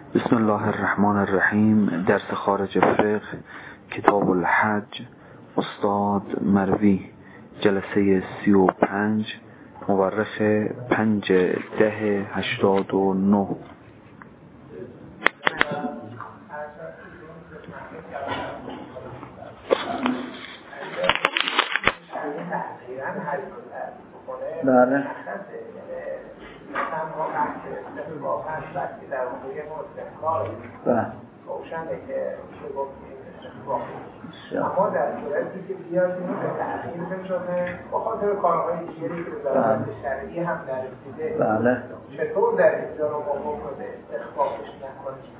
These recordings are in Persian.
بسم الله الرحمن الرحیم. درس خارج فقه، کتاب الحج، استاد مروی، جلسه 35، مورخ 5/10/89. بله. اما در صورتی که بیاد اینو به تأخیر بشده با خاطر کارهای دیگری که به ضرورت شرعی هم نرسیده، چطور در اینجا رو با مورد استخفافش نکنیم؟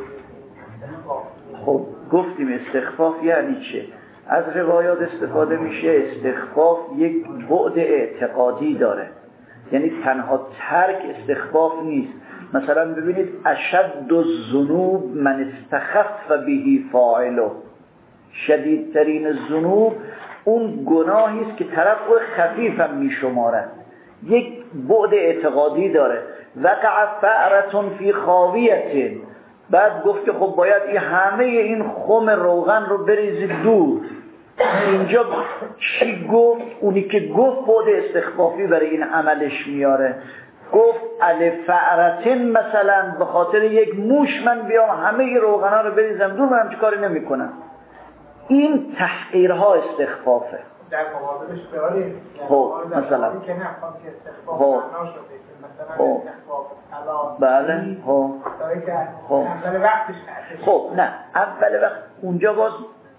خب گفتیم استخفاف یعنی چه؟ از روایات استفاده میشه. استخفاف یک بعد اعتقادی داره، یعنی تنها ترک استخفاف نیست. مثلا ببینید اشد الذنوب من استخف به فاعله، شدیدترین ذنوب اون گناهی است که طرف رو خفیف هم میشمارد. یک بعد اعتقادی داره. وقع فأرة فی خاویة، بعد گفت که خب باید همه این خم روغن رو بریزید دور. اینجا چی گفت؟ اونی که گفت بعد استخفافی برای این عملش میاره. گفت الفأرة مثلا به خاطر یک موش من بیام همه روغنا رو بریزم دور، من چه کاری نمی کنم. این تحقیرها استخفافه. در مقابلش داریم مثلا که نخوام که استخفاف معنا شده، مثلا استخفاف طلاق، بله داره که اول وقتش خب نه، اول وقت اونجا باز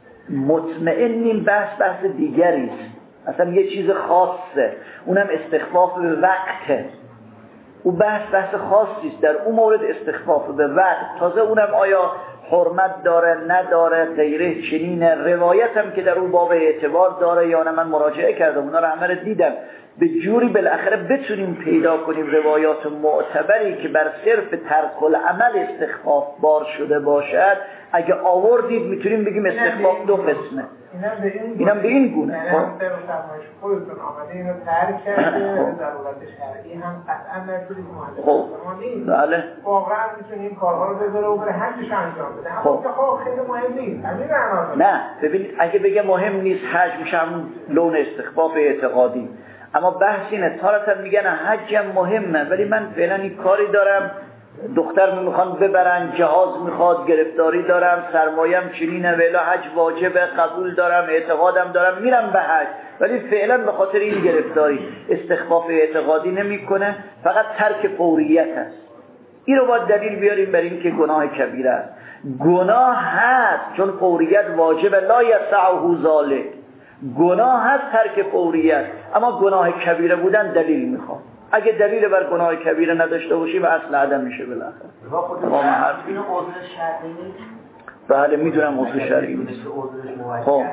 مطمئنیم بحث دیگری است، اصلا یه چیز خاصه، اونم استخفاف به وقته. او بحث خاصی است. در اون مورد استخفاف به وقت، تازه اونم آیا حرمت داره نداره غیره چنینه، روایت هم که در اون باب اعتبار داره یا نه. من مراجعه کردم اونا رو همه رو دیدم، به جوری بالاخره بتونیم پیدا کنیم روایات معتبری که بر صرف ترک العمل استخفاف بار شده باشد. اگه آوردید میتونیم بگیم استخفاف دو قسمه. اینم به این گونه. خب خودتون آمده اینو ترک کرده، ضرورت شرعی هم قطعا نشدید مهندس. بله. واقعا میتونه این کارها رو بذاره و بره حجش انجام بده. اما که خب خیلی مهم نیست. نه ببینید، اگه بگه مهم نیست حج میشه همون لون استخفاف اعتقادی. اما بحث اینه، تارتا میگن حجم مهمه ولی من فعلا این کاری دارم، دختر میخوان ببرن، جهاز میخواد، گرفتاری دارم، سرمایم چنینه، ولی حج واجبه، قبول دارم، اعتقادم دارم، میرم به حج، ولی فعلا به خاطر این گرفتاری استخفاف اعتقادی نمیکنه، فقط ترک فوریت است. این رو باید دلیل بیاریم برای این که گناه کبیره است. گناه هست چون فوریت واجبه، لا یسعه ذلک، گناه هست ترک فوریت، اما گناه کبیره بودن دلیل میخواد. اگه دلیل بر گناه کبیره نداشته باشی و اصل عدم میشه بالاخره. تمام حرف اینو عذر شرعی نیست. بله میدونم عذر شرعی نیست. خب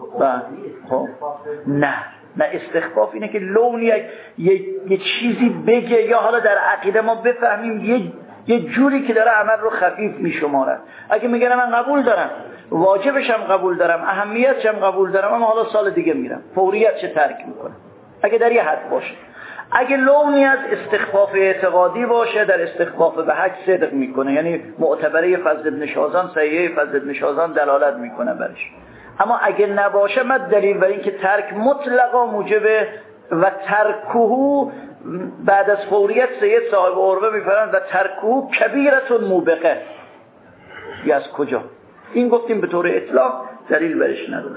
خب نه استخفاف اینه که لونی یک چیزی بگه، یا حالا در عقیده ما بفهمیم یه جوری که داره عمل رو خفیف میشمارد. اگه میگه من قبول دارم، واجبش هم قبول دارم، اهمیتش هم قبول دارم، اما حالا سال دیگه میرم، فوریت چه ترک میکنه. اگه در یه حد باشه. اگه لونی از استخفاف اعتقادی باشه، در استخفاف به حج صدق میکنه، یعنی معتبره فضل ابن شازان، صحیحه فضل ابن شازان دلالت میکنه برش. اما اگه نباشه، من دلیل بر این که ترک مطلقا موجبه و ترکهو بعد از فوریت سید صاحب عروه میفرمایند و ترکهو کبیرتون موبقه. یا از کجا؟ این گفتیم به طور اطلاق دلیل برش نداره.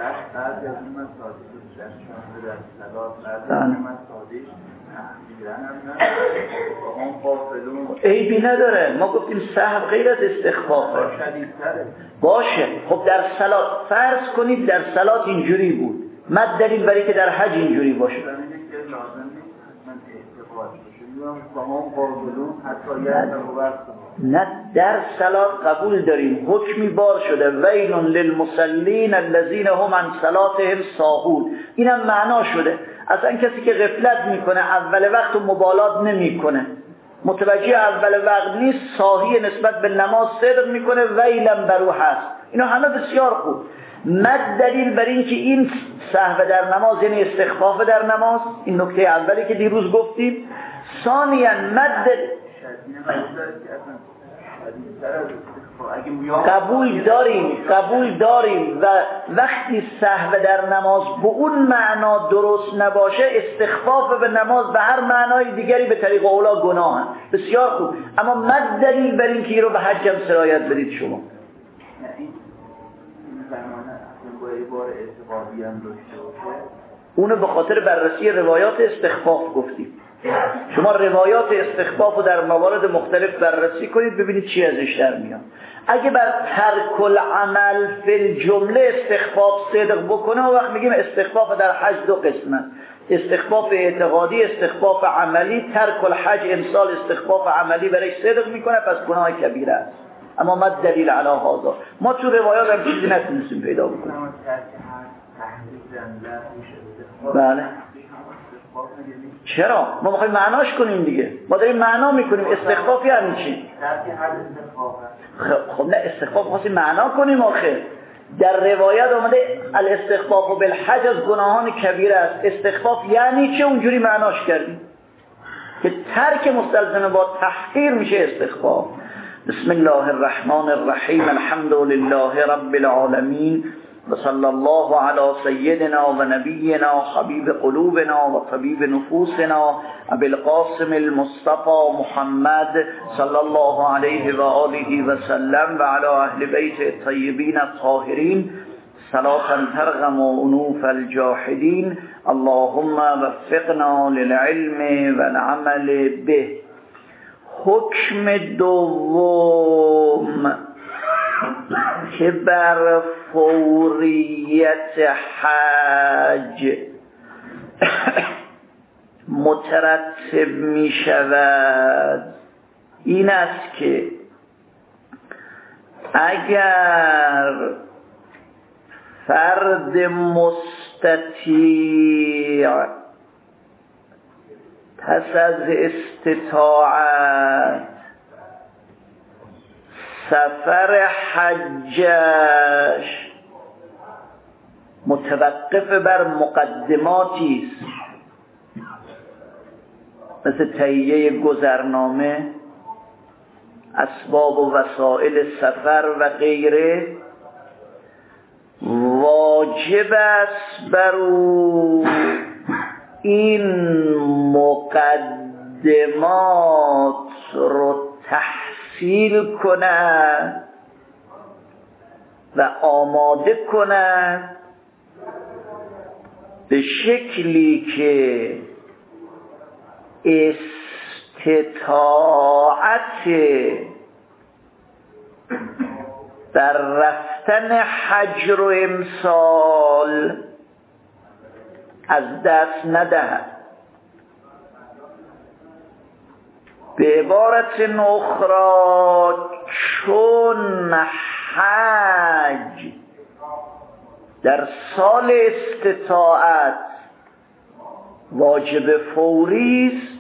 عیبی نداره. ما گفتیم سهو غیر از استخفافه باشه. خب در صلات فرض کنید در صلات اینجوری بود، مد دلیل برای که در حج اینجوری باشه. نه در صلات قبول داریم، حکمی بار شده ویل للمصلین الذین هم عن صلاتهم ساهون، اینم معنا شده. اصلا کسی که غفلت میکنه اول وقت و مبالات نمیکنه، متوجه اول وقت نیست، ساهی نسبت به نماز صدق میکنه، ویلم برو هست. اینا همه بسیار خوب. مد دلیل بر این که این سهو در نماز یعنی استخفاف در نماز، این نکته اولی که دیروز گفتیم. ثانیاً مد قبول داریم و وقتی سهو در نماز به اون معنا درست نباشه، استخفاف به نماز به هر معنای دیگری به طریق اولا گناه هست. بسیار خوب، اما مد دلیل بر این که رو به حج هم سرایت بدید شما. اونو به خاطر بررسی روایات استخفاف گفتیم. شما روایات استخفاف رو در موارد مختلف بررسی کنید ببینید چی ازش در میاد. اگه بر ترک العمل فی الجمله استخفاف صدق بکنه، و وقت میگیم استخفاف در حج دو قسمه: استخفاف اعتقادی، استخفاف عملی. ترک الحج امسال استخفاف عملی برای صدق میکنه، پس گناه کبیره است. اما ما دلیل علی هذا ما تو روایات هم چیزی نتونستیم پیدا بکنیم. بله چرا؟ ما میخوایم معناش کنیم دیگه. ما داریم معنا میکنیم. استخفاف یعنی چی؟ خب نه، استخفاف خواستیم معنا کنیم. آخه در روایت آمده الاستخفاف بالحج از گناهان کبیره است. استخفاف یعنی چه؟ اونجوری معناش کردیم که ترک مستلزم با تحقیر میشه استخفاف. بسم الله الرحمن الرحیم. الحمد لله رب العالمین و صلی الله علی سیدنا و نبینا حبیب قلوبنا و طبیب نفوسنا ابی القاسم المصطفى محمد صلی الله علیه و آله و سلم و علی اهل بیت الطیبین الطاهرین صلاة ترغم انوف الجاحدین. اللهم وفقنا للعلم والعمل به. حکم دوم که بر فوریت حج مترتب می شود این است که اگر فرد مستطیع پس از استطاعت سفر حجش متوقف بر مقدماتی است، مثل تهیه گذرنامه، اسباب و وسایل سفر و غیره، واجب است بر او این مقدمات رو تحصیل کند و آماده کند به شکلی که استطاعت در رفتن حج و امسال از دست ندهد. به عبارت اخرى چون حج در سال استطاعت واجب فوری است،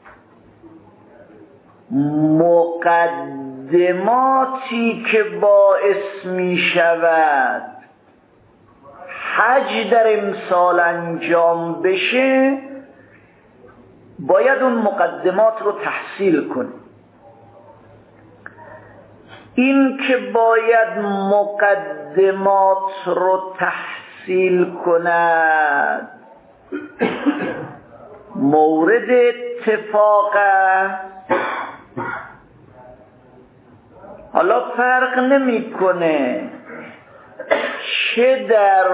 مقدماتی که باعث می شود حج در امسال انجام بشه باید اون مقدمات رو تحصیل کنه. این که باید مقدمات رو تحصیل کند مورد اتفاق است. حالا فرق نمیکنه چه در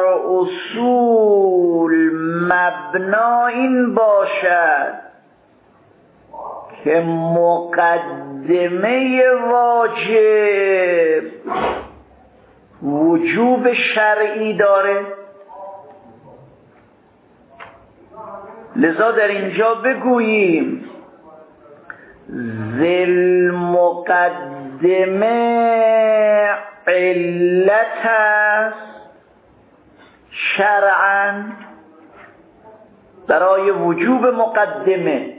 اصول مبنا این باشد که مقدمه واجب وجوب شرعی داره، لذا در اینجا بگوییم ذل مقدمه علت است شرعاً برای وجوب مقدمه،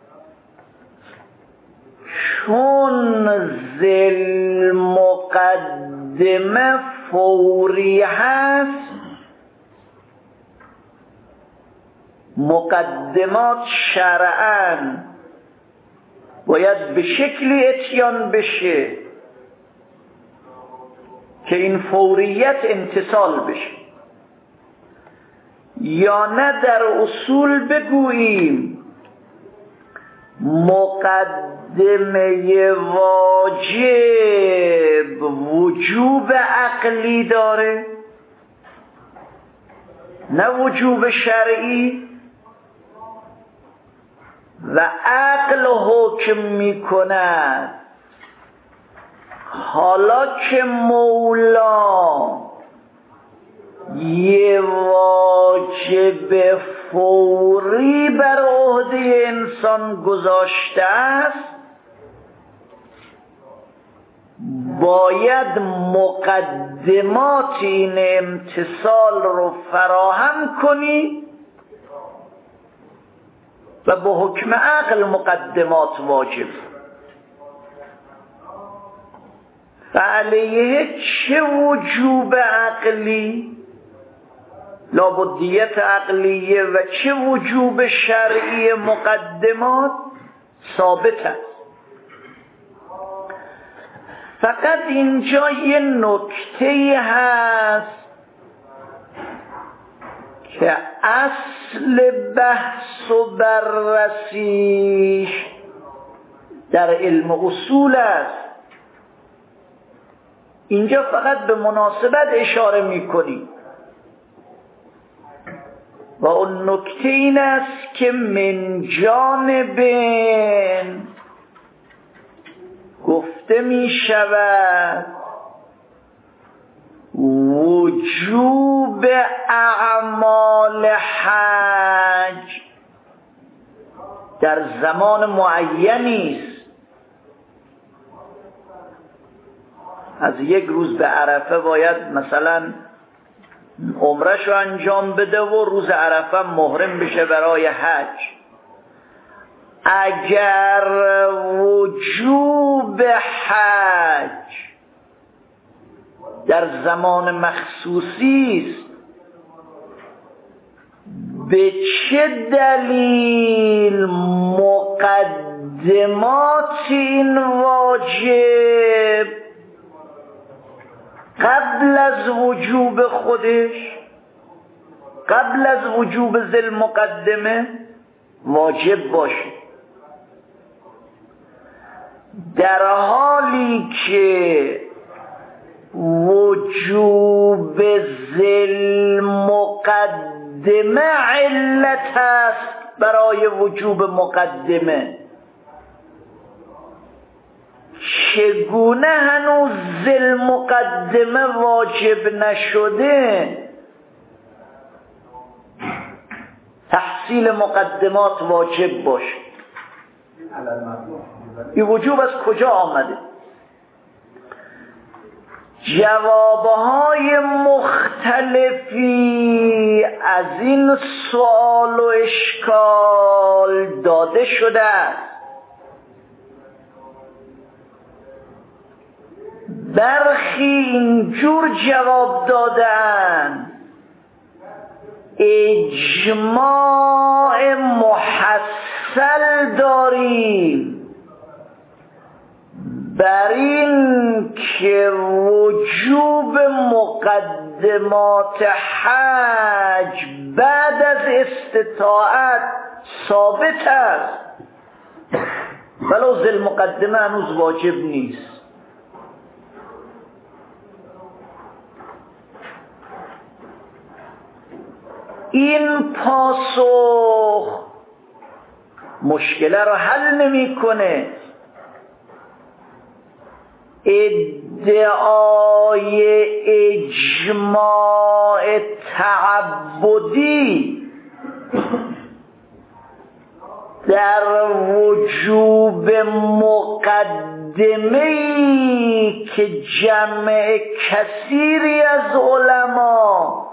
چون ذل مقدمه فوری هست مقدمات شرعاً باید به شکلی اتیان بشه که این فوریت امتصال بشه، یا نه در اصول بگوییم مقدمه واجب وجوب عقلی داره نه وجوب شرعی، و عقل حکم میکند حالا که مولا یه واجب فوری بر عهده انسان گذاشته است، باید مقدمات این امتصال رو فراهم کنی و به حکم عقل مقدمات واجب. فعلیه چه وجوب عقلی، لابدیت عقلیه، و چه وجوب شرعی مقدمات ثابت است. فقط اینجا یه نکته هست که اصل بحث و بررسیش در علم اصول است. اینجا فقط به مناسبت اشاره می‌کنی و اون نکته این است که من جانب گفته می شود وجوب اعمال حج در زمان معینی است. از یک روز به عرفه باید مثلا عمره‌شو انجام بده و روز عرفه محرم بشه برای حج. اگر وجوب حج در زمان مخصوصی است، به چه دلیل مقدمات این واجب قبل از وجوب خودش، قبل از وجوب ذل مقدمه واجب باشه، در حالی که وجوب ذل مقدمه علت است برای وجوب مقدمه؟ چگونه هنوز ذل مقدمه واجب نشده تحصیل مقدمات واجب باشه؟ این وجوب از کجا آمده؟ جوابهای مختلفی از این سوال و اشکال داده شده است. برخی اینجور جواب دادن اجماع محصل داریم بر این که وجوب مقدمات حج بعد از استطاعت ثابت است، ولو ذل مقدمه هنوز واجب نیست. این پاسخ مشکل رو حل نمی‌کنه. ادعای اجماع تعبدی در وجوب مقدمه‌ای که جمع کثیری از علما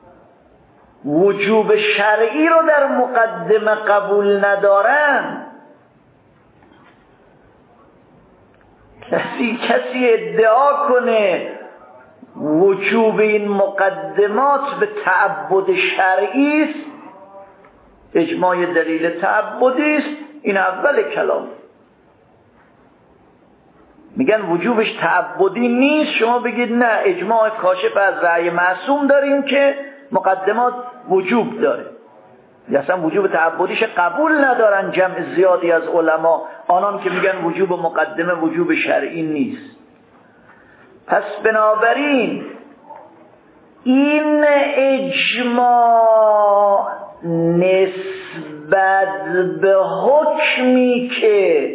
وجوب شرعی رو در مقدمه قبول ندارن، کسی ادعا کنه وجوب این مقدمات به تعبد شرعی است، اجماع دلیل تعبدی است، این اول کلام. میگن وجوبش تعبدی نیست، شما بگید نه اجماع کاشف از رأی معصوم داریم که مقدمات وجوب داره. اصلا وجوب تعبدیش قبول ندارن جمع زیادی از علما، آنان که میگن وجوب مقدمه وجوب شرعی نیست. پس بنابراین این اجماع نسبت به حکمی که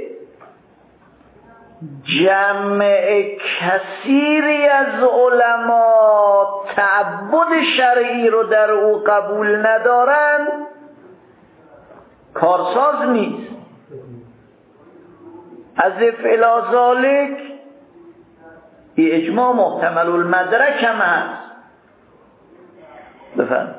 جمع کثیری از علما تعبد شرعی رو در او قبول ندارن کارساز نیست. از فعل ذالک این اجماع محتمل المدرک هم هست. بفرم.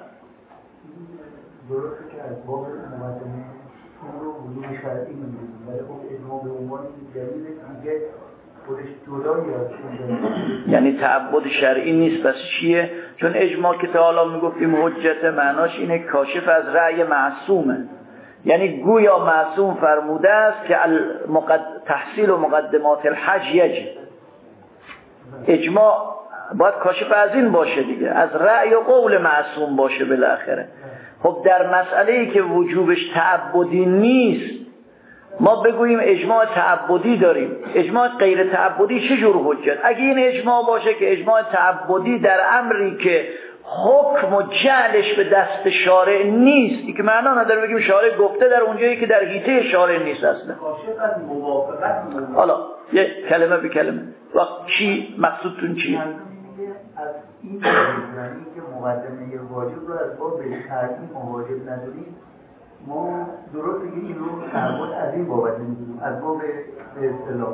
درسته که از باب مقدمه اون رو وجود شرعی می‌دونیم، ولی خب اجماع به عنوان دلیل دیگه خودش جدایی از یعنی تعبد شرعی نیست. پس چیه؟ چون اجماع که تا حالا میگفتیم حجت معناش اینه کاشف از رأی معصومه، یعنی گویا معصوم فرموده است که تحصیل و مقدمات الحج یجب. اجماع باید کاشف از این باشه دیگه، از رأی و قول معصوم باشه بالاخره. خب در مسئله‌ای که وجوبش تعبدی نیست ما بگوییم اجماع تعبدی داریم، اجماع غیر تعبدی چه جور حجت؟ اگه این اجماع باشه که اجماع تعبدی در امری که حکم و جعلش به دست شارع نیست، این که معنا نداره بگیم شارع گفته در اونجایی که در حیطه شارع نیست اصلا. حالا یه کلمه به کلمه وقت چی مقصودتون چیه؟ از این که مقدمه واجب رو از باب شرعی واجب نداریم، ما درست که این رو تعبد از این بابت نمیدونیم، از باب به اصطلاح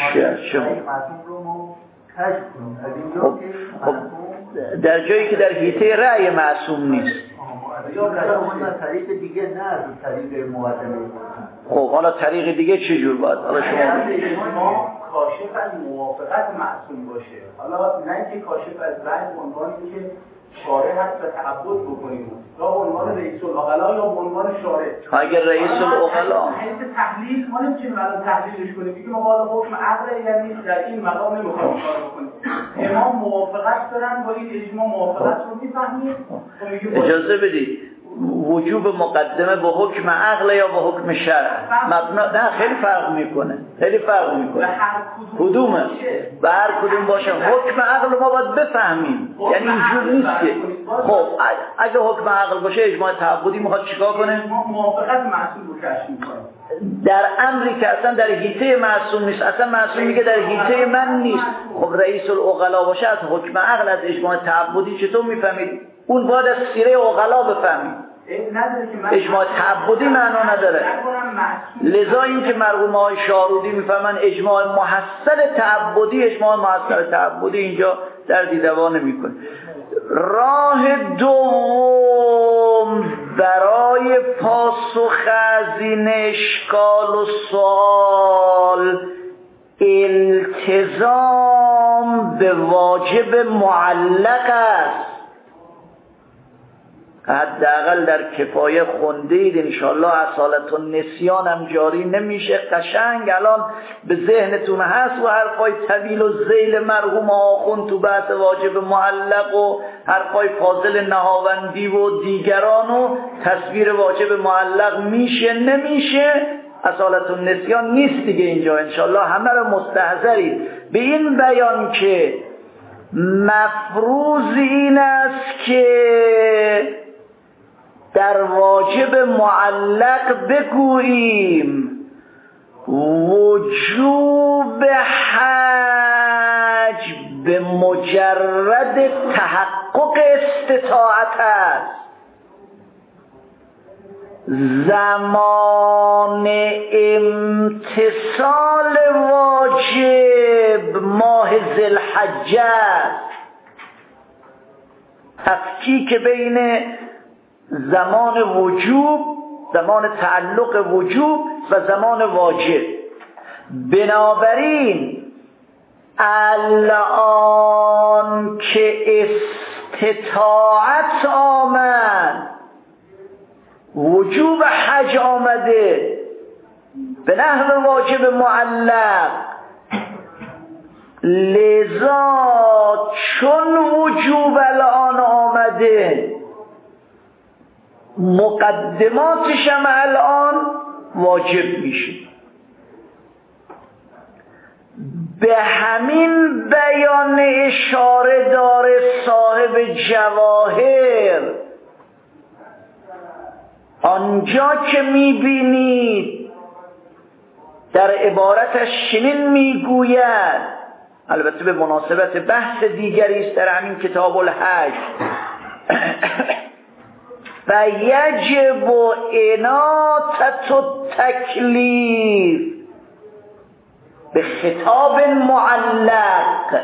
معصوم رو ما کشف کنیم از اینجا که در جایی که در حیطه رأی معصوم نیست. از طریق دیگه نه از طریق مقدمه. خب حالا طریق دیگه چه جور باید؟ حالا شما کاشف از موافقت معصوم باشه، حالا نه اینکه کاشف از رأی به عنوان اینکه شارع هست و تعبد بکنیم، یا به عنوان رئیس العقلا یا به عنوان شارع. اگر رئیس العقلا حیث تحلیل ما نمی‌تونیم الان تحلیلش کنیم، بگیم ما حکم عقل یعنی در این مقام نمی‌خوایم کار بکنیم. امام موافقت دارن با این اجماع موافقت رو می‌فهمیم. اجازه بدید وجوب مقدمه به حکم عقل یا به حکم شرع مبنا نه خیلی فرق میکنه، خیلی فرق میکنه. کدومه؟ به هر کدوم باشه حکم عقل ما باید بفهمیم، یعنی اینجور نیست که خب اگه حکم عقل باشه اجماع تعبدی میخواد چیکار کنه؟ موافقت معصوم رو کشف میکنه در امری که اصلا در حیطه معصوم نیست. اصلا معصوم میگه در حیطه من نیست. خب رئیس العقلا باشه از حکم عقل از اجماع تعبدی چطور میفهمید؟ اون باید از سیره عقلا بفهمید. اجماع تعبدی معنا نداره. لذا این که مرحوم آقای شارودی میفهمن اجماع محصل تعبدی، اجماع محصل تعبدی اینجا در دیدوان نمیکنه. راه دوم برای پاسخ از این اشکال و سوال التزام به واجب معلق است. حداقل در کفایه خوندید انشالله اصالت النسیان هم جاری نمیشه. قشنگ الان به ذهنتون هست و حرفای طویل و ذیل مرحوم آخوند تو بحث واجب معلق و حرفای فاضل نهاوندی و دیگران و تصویر واجب معلق میشه نمیشه. اصالت النسیان نیست دیگه اینجا. انشالله همه رو مستحضرید به این بیان که مفروض این است که در واجب معلق بگوییم وجوب حج به مجرد تحقق استطاعت است. زمان امتصال واجب ماه ذوالحجه است. تفکیک بین زمان وجوب، زمان تعلق وجوب و زمان واجب. بنابراین الان که استطاعت آمد وجوب حج آمده به نحو واجب معلق لذا چون وجوب الان آمده مقدماتش هم الان واجب میشه. به همین بیان اشاره داره صاحب جواهر، آنجا که میبینید در عبارتش چنین میگوید، البته به مناسبت بحث دیگری است در همین کتاب الحج، و یجب اناطة التکلیف به خطاب معلق.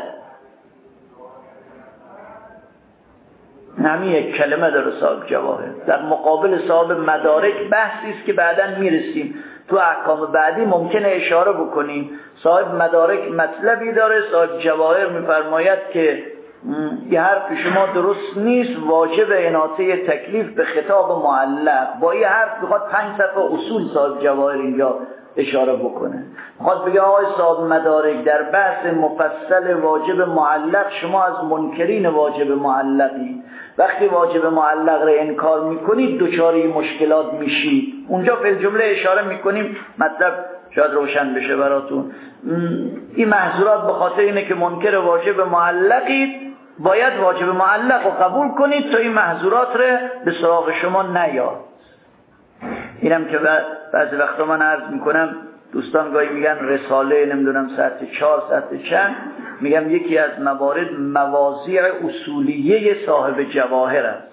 همین یک کلمه داره صاحب جواهر، در مقابل صاحب مدارک بحثی است که بعداً میرسیم تو احکام بعدی ممکنه اشاره بکنیم. صاحب مدارک مطلبی داره، صاحب جواهر میفرماید که یه حرف شما درست نیست، واجب اناطه تکلیف به خطاب معلق. با یه حرف بخواد 5 صفحه اصول صاحب جواهر اینجا اشاره بکنه، میخواد بگه آقای صاحب مدارک در بحث مفصل واجب معلق شما از منکرین واجب معلقی، وقتی واجب معلق را انکار میکنید دچار مشکلات میشید. اونجا فی الجمله اشاره میکنیم، مطلب شاید روشن بشه براتون. این محظورات به خاطر اینه که منکر واجب معلقید، باید واجب معلق رو قبول کنید تا این محظورات را به سراغ شما نیاد. اینم که بعضی وقتا من عرض میکنم، دوستان گاهی میگن رساله نمیدونم سطح 4 سطح چند، میگم یکی از موارد مواضیع اصولیه صاحب جواهر است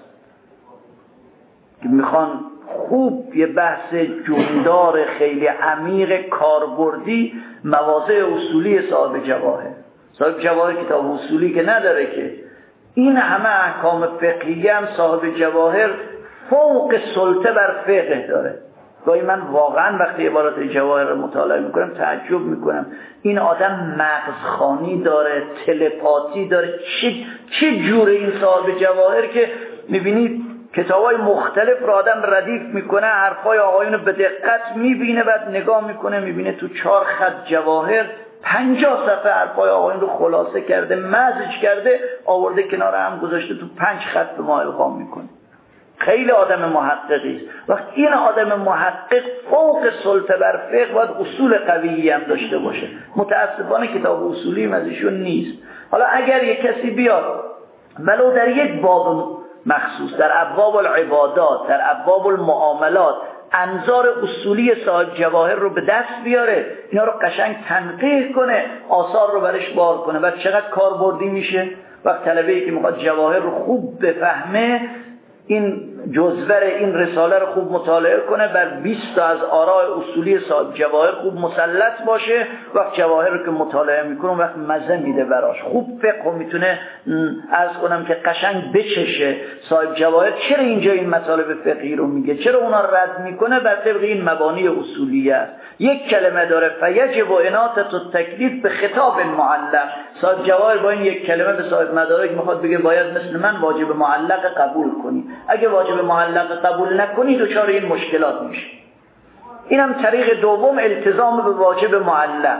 که میخوان خوب یه بحث جوندار خیلی عمیق کاربردی، مواضیع اصولی صاحب جواهر. صاحب جواهر کتاب اصولی که نداره که، این همه احکام فقهیه هم صاحب جواهر فوق سلطه بر فقه داره. گاهی من واقعا وقتی عبارات جواهر رو مطالعه میکنم تعجب میکنم، این آدم مغزخوانی داره، تلپاتی داره، چه جوره این صاحب جواهر که میبینید کتابای مختلف رو آدم ردیف میکنه، حرفای آقایون به دقت میبینه، بعد نگاه میکنه میبینه تو 4 خط جواهر 50 صفحه حرفای آقایون رو خلاصه کرده، مزج کرده، آورده کنار هم گذاشته، تو 5 خط به ما القا میکنه. خیلی آدم محققی است. وقتی این آدم محقق فوق سلطه بر فقه باید اصول قویی هم داشته باشه. متاسفانه کتاب اصولی از ایشون نیست. حالا اگر یک کسی بیاد ولو در یک باب مخصوص، در ابواب العبادات، در ابواب المعاملات، انظار اصولی صاحب جواهر رو به دست بیاره، اینا رو قشنگ تنقیح کنه، آثار رو برش بار کنه، بعد چقدر کاربردی میشه. وقت طلبه‌ای که میخواد جواهر رو خوب بفهمه، این جزوه این رساله رو خوب مطالعه کنه، بر 20 تا از آراء اصولی صاحب جواهر خوب مسلط باشه. وقت جواهر رو که مطالعه میکنه وقت مزه میده براش، خوب فقه رو میتونه عرض کنم که قشنگ بچشه. صاحب جواهر چرا اینجا این مطالب فقهی رو میگه، چرا اونا رد میکنه، بر طبق این مبانی اصولیه است. یک کلمه داره فیجب اناطة التکلیف به خطاب معلق. صاحب جواهر با این یک کلمه به صاحب مدارک میخواد بگه باید مثل من واجب معلق قبول کنی، اگه واجب معلق قبول نکنی دچار این مشکلات میشه. اینم طریق دوم، التزام به واجب معلق.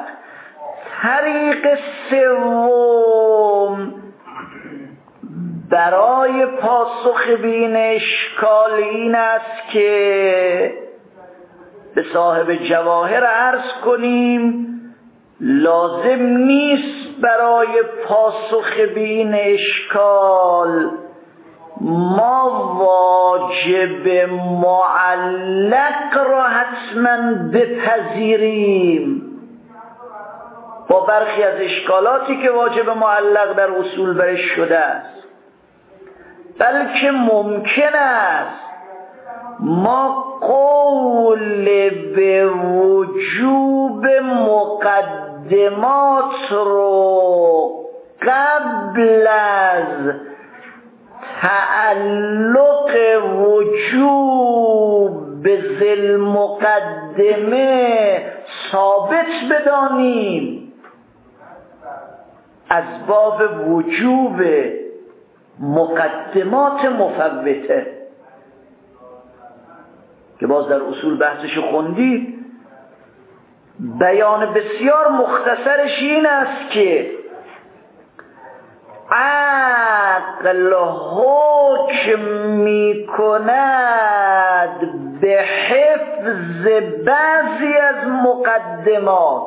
طریق سوم برای پاسخ به این اشکال این است که به صاحب جواهر عرض کنیم لازم نیست برای پاسخ به این اشکال ما واجب معلق را حتما بپذیریم. با برخی از اشکالاتی که واجب معلق در اصول برش شده است، بلکه ممکن است ما قول به وجوب مقدمات رو قبل از تعلق وجوب به ذل مقدمه ثابت بدانیم، از باب وجوب مقدمات مفوته که باز در اصول بحثش خوندید. بیان بسیار مختصرش این است که عقل حکم می کند به حفظ بعضی از مقدمات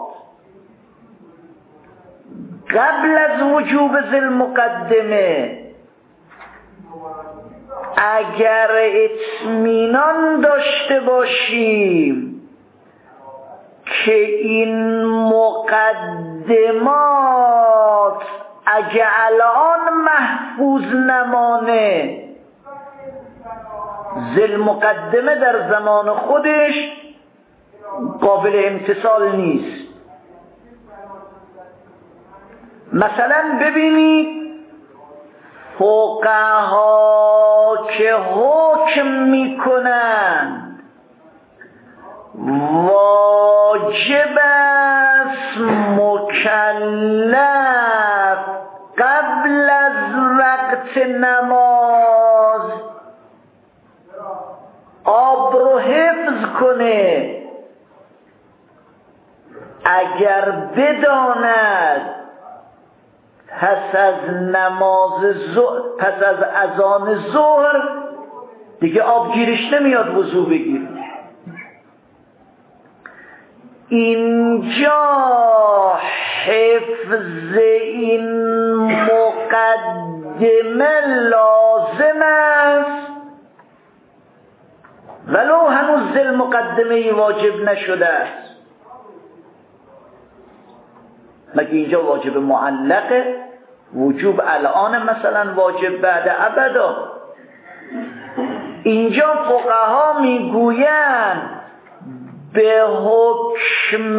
قبل از وجوب ذی مقدمه، اگر اطمینان داشته باشیم که این مقدمات اگه الان محفوظ نمانه، ذی مقدمه در زمان خودش قابل امتثال نیست. مثلا ببینید فقها که حکم میکنند واجب است مکلف قبل از وقت نماز آب رو حفظ کنه، اگر بداند پس از اذان ظهر دیگه آب گیرش نمیاد وضو بگیره. اینجا حفظ این مقدمه لازم است ولو هنوز ذی مقدمه واجب نشده است. مگه اینجا واجب معلقه؟ وجوب الان مثلا واجب بعد ابدا. اینجا فقها میگویند به حکم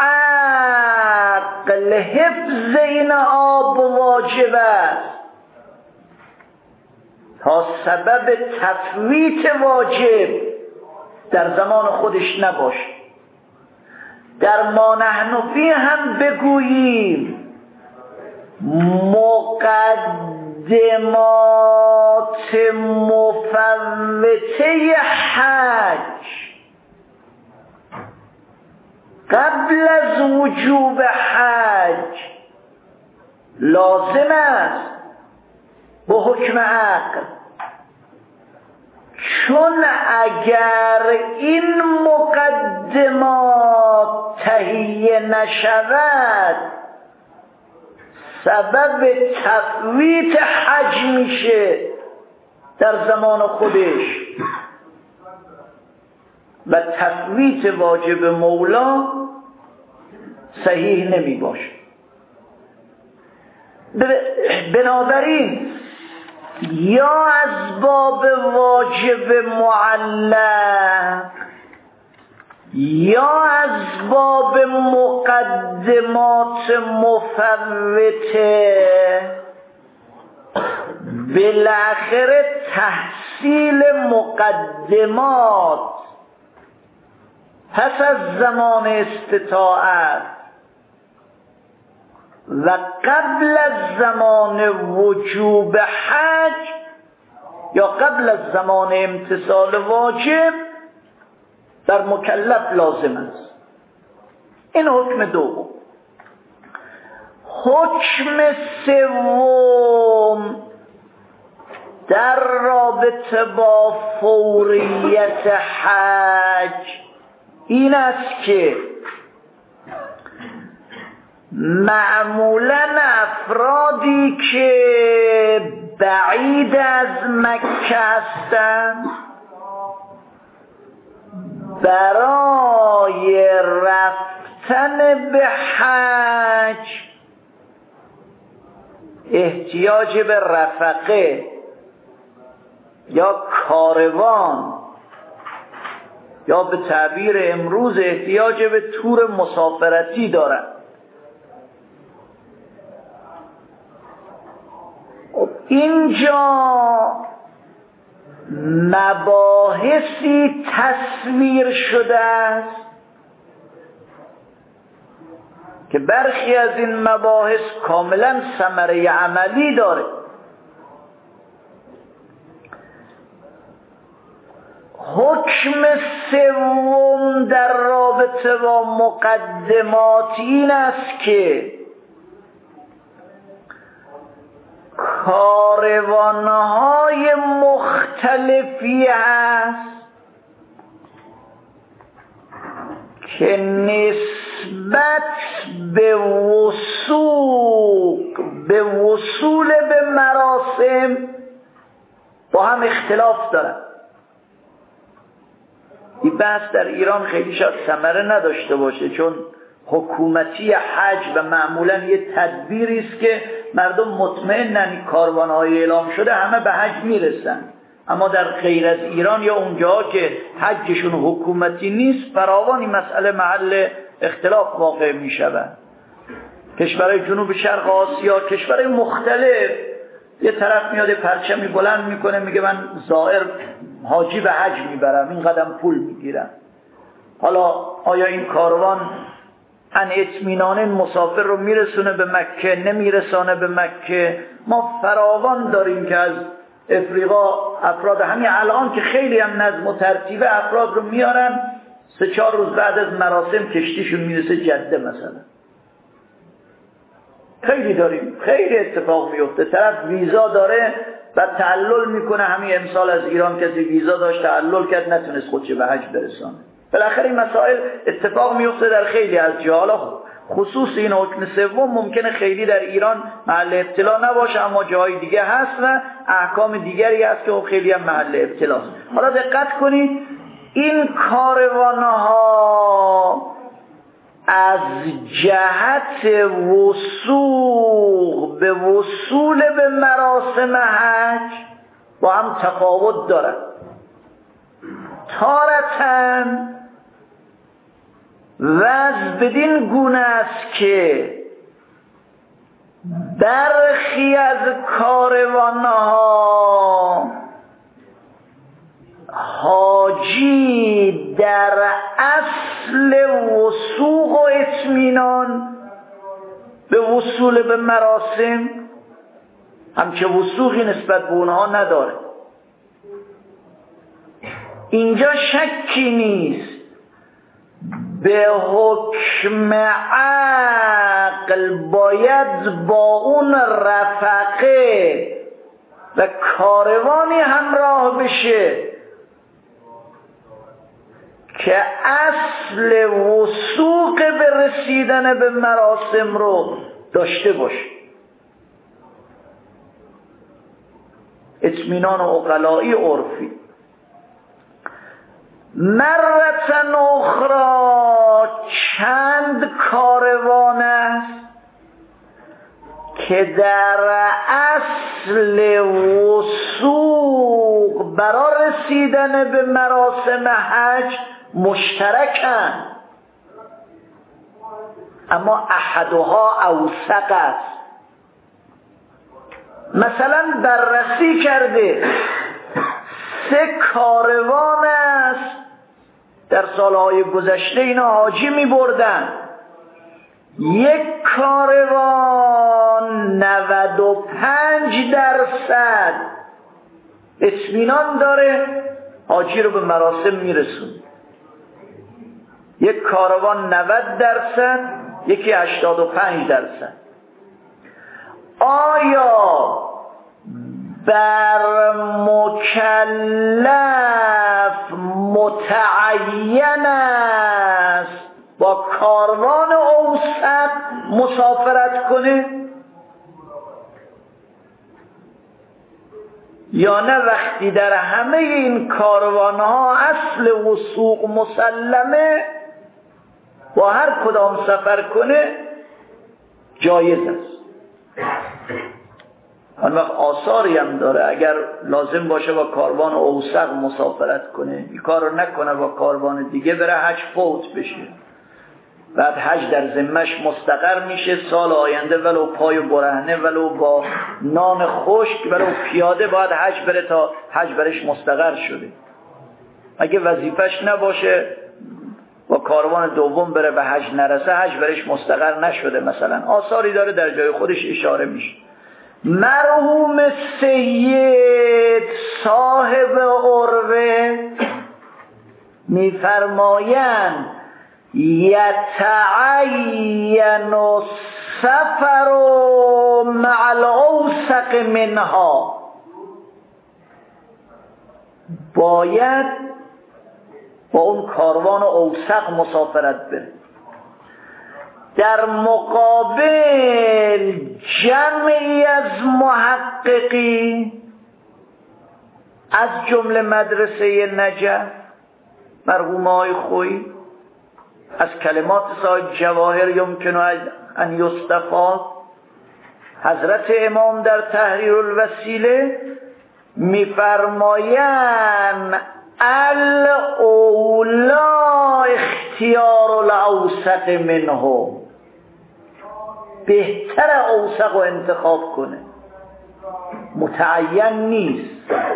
عقل حفظ این آب واجب است تا سبب تفویت واجب در زمان خودش نباشه. در ما نحن فی هم بگوییم مقدمات مفوته حج قبل از وجوب حج لازم است به حکم عقل، چون اگر این مقدمات تهیه نشود سبب تفویت حج میشه در زمان خودش و تفویت واجب مولا صحیح نمی باشه. بنابراین یا از باب واجب معلق یا از باب مقدمات مفوته بالاخره تحصیل مقدمات پس از زمان استطاعت و قبل از زمان وجوب حج یا قبل از زمان امتثال واجب در مکلف لازم است. این حکم دوم. حکم سوم در رابطه با فوریت حج این است که معمولاً افرادی که بعید از مکه هستند برای رفتن به حج احتیاج به رفقه یا کاروان یا به تعبیر امروز احتیاج به تور مسافرتی دارند. اینجا مباحثی تصویر شده است که برخی از این مباحث کاملا ثمره عملی داره. حکم سوم در رابطه با مقدمات این است که کاروانهای مختلفی هست که نسبت به وصول به مراسم با هم اختلاف دارن. این بحث در ایران خیلی شاید ثمره نداشته باشه، چون حکومتی حج و معمولا یه تدبیری است که مردم مطمئنن کاروان‌های اعلام شده همه به حج میرسن. اما در غیر از ایران یا اونجاها که حجشون حکومتی نیست، فراوان این مسئله محل اختلاف واقع میشود. کشورهای جنوب شرق آسیا، کشورهای مختلف، یه طرف میاد پرچمی بلند میکنه میگه من زائر حاجی به حج میبرم، این قدم پول میگیرم. حالا آیا این کاروان ان اطمینان مسافر رو میرسونه به مکه، نمیرسانه به مکه؟ ما فراوان داریم که از افریقا افراد همین الان که خیلی هم نظم و ترتیب افراد رو میارن، 3-4 روز بعد از مراسم کشتیشون میرسه جده مثلا. خیلی داریم، خیلی اتفاق میفته. طرف ویزا داره و تعلل میکنه. همین امسال از ایران کسی ویزا داشت تعلل کرد، نتونست خودش به حج برسانه. بالاخره این مسائل اتفاق میفته در خیلی از جاها. خصوص این حکم سوم ممکنه خیلی در ایران محل ابتلا نباشه، اما جاهای دیگه هست و احکام دیگری هست که خیلی هم محل ابتلاست. حالا دقت کنید، این کاروانها از جهت وصول به مراسم حج با هم تفاوت دارند. تارتاً وضع بدین گونه است که برخی از کاروانها حاجی در اصل وثوق و اطمینان به وصول به مراسم همچه وثوقی نسبت به اونها نداره. اینجا شکی نیست، به حکم عقل باید با اون رفقه و کاروانی همراه بشه که اصل وثوق به رسیدن به مراسم رو داشته باشه. اطمینان عقلائی عرفی. مرتن اخرى چند کاروان است که در اصل وثوق برای رسیدن به مراسم حج مشترکند، اما احدها اوثق است. مثلا بررسی کرده 3 کاروان است در سالهای گذشته اینا حاجی می بردن. یک کاروان 95% اطمینان داره حاجی رو به مراسم میرسونه، یک کاروان 90%، یکی 85%. آیا بر مکلف متعین است با کاروان اوسط مسافرت کنه یا نه؟ وقتی در همه این کاروانها اصل وثوق مسلمه، با هر کدام سفر کنه جایز است. آن وقت آثاری هم داره، اگر لازم باشه با کاروان اوسق مسافرت کنه، این کار رو نکنه با کاروان دیگه بره حج فوت بشه، بعد حج در ذمه‌اش مستقر میشه سال آینده، ولو پای برهنه، ولو با نان خشک، ولو پیاده باید حج بره تا حج برش مستقر شده. اگه وظیفش نباشه با کاروان دوم بره به حج نرسه، حج برش مستقر نشده. مثلا آثاری داره در جای خودش اشاره میشه. مرحوم سید صاحب عروه میفرمایند یتعین السفر مع الاوثق اوسق منها، باید با اون کاروان اوسق مسافرت بره. در مقابل جمعی از محققی از جمله مدرسه نجف مرحوم آقای خویی از کلمات صاحب جواهر یمکن ان یستفاد، حضرت امام در تحریر الوسیله میفرمایند الاولا اختیار الاوسط منه، بهتر اوسق رو انتخاب کنه، متعین نیست.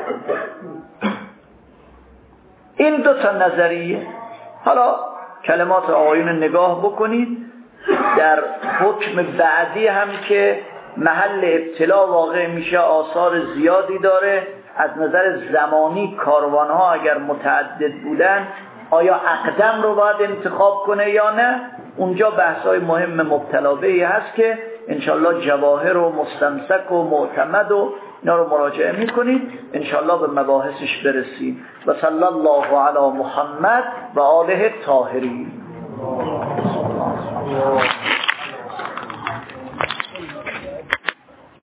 این دو تا نظریه. حالا کلمات آقایون نگاه بکنید. در حکم بعدی هم که محل ابتلا واقع میشه آثار زیادی داره. از نظر زمانی کاروانها اگر متعدد بودن آیا اقدم رو باید انتخاب کنه یا نه؟ اونجا بحث‌های مهم مبتلا بهی هست که انشالله جواهر و مستمسک و معتمد و اینا رو مراجعه میکنید، انشالله به مباحثش برسید. و صلی الله علی محمد و آله الطاهرین.